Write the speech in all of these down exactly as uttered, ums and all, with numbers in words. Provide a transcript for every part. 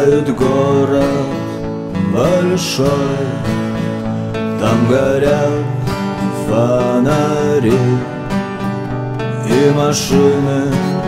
Сияет город большой, там горят фонари, и машины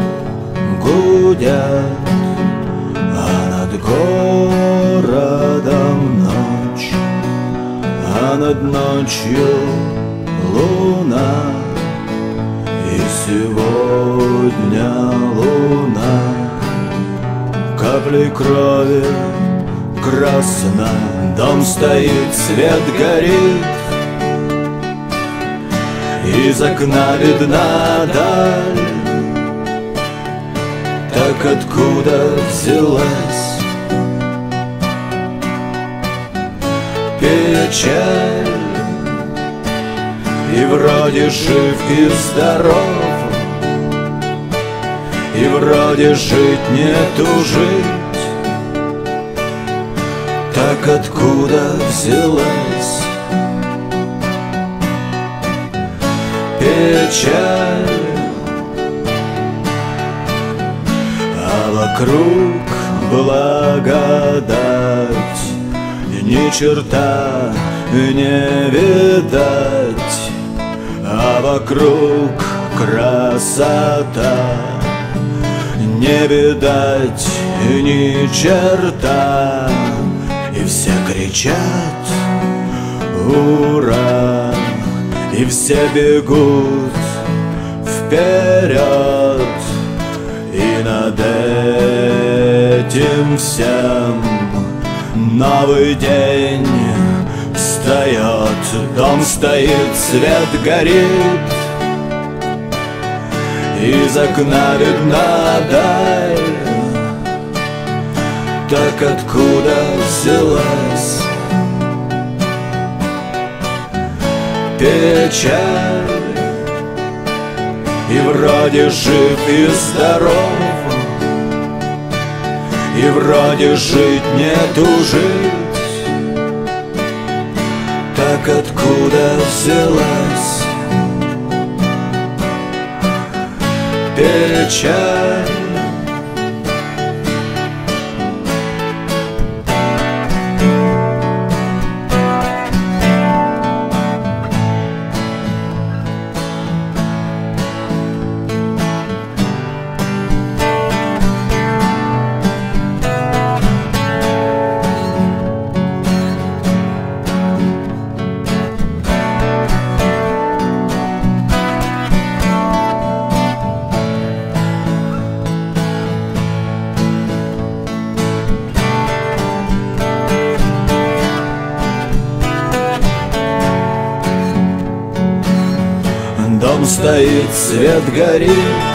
гудят, а над городом ночь, а над ночью луна. И сегодня луна каплей крови красна. Дом стоит, свет горит, из окна видна даль. Так откуда взялась печаль? И вроде жив и здоров, и вроде жить не тужить. Так откуда взялась печаль? А вокруг благодать, ни черта не видать. А вокруг красота, не видать ни черта. И все кричат «Ура!», и все бегут вперед. И над этим всем новый день встает. Дом стоит, свет горит, из окна видна даль. Так откуда взялась печаль? И вроде жив и здоров, и вроде жить не тужить. Так откуда взялась печаль? Дом стоит, свет горит,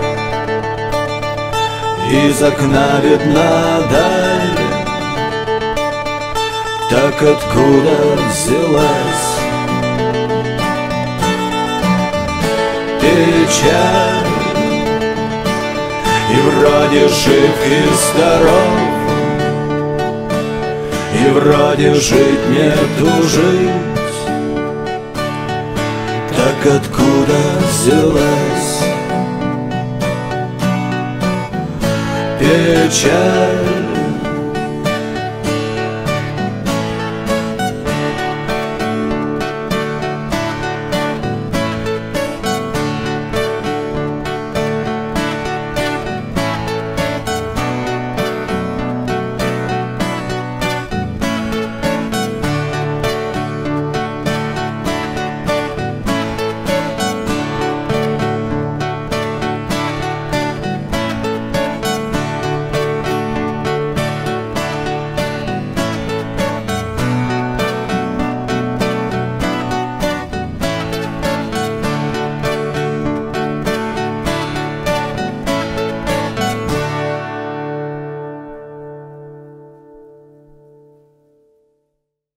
из окна видна даль. Так откуда взялась печаль? И вроде жив и здоров, и вроде жить не тужить. Так откуда взялась печаль?